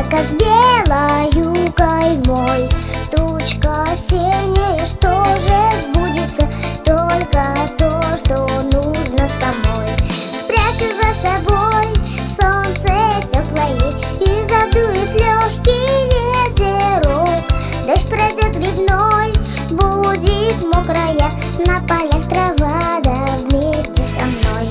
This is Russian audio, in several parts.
облако с белою каймой. Тучка сильнее, что же сбудется? Только то, что нужно самой. Спрячу за собой солнце теплое, и задует легкий ветерок. Дождь пройдет грибной, будет мокрая, на полях трава, да вместе со мной.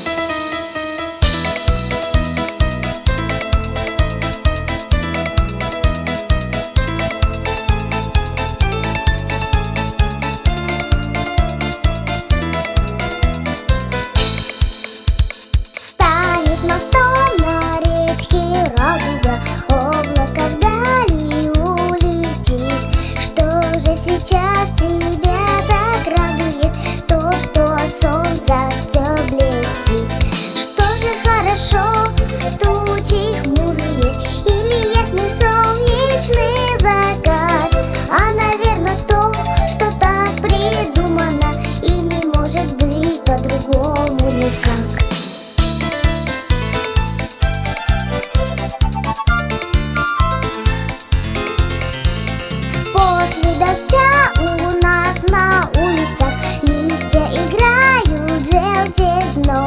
Станет мостом на речке радуга, облако вдали улетит. Что же сейчас тебя так радует? То, что от солнца все блестит. Что же хорошо, тучи хмурые или ясный солнечный закат? А наверное то, что так придумано, и не может быть по-другому никак. После дождя у нас на улицах листья играют желтизной.